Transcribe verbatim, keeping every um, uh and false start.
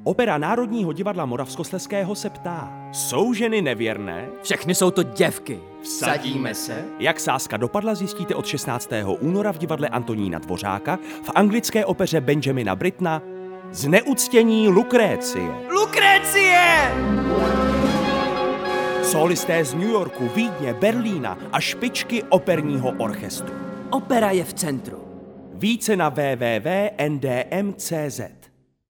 Opera Národního divadla Moravskoslezského se ptá: jsou ženy nevěrné? Všechny jsou to děvky. Vsadíme se? Jak sázka dopadla, zjistíte od šestnáctého února v divadle Antonína Dvořáka, v anglické opeře Benjamina Brittona Zneuctění Lukrécie. Lukrécie! Solisté z New Yorku, Vídně, Berlína a špičky operního orchestru. Opera je v centru. Více na w w w tečka n d m tečka c z.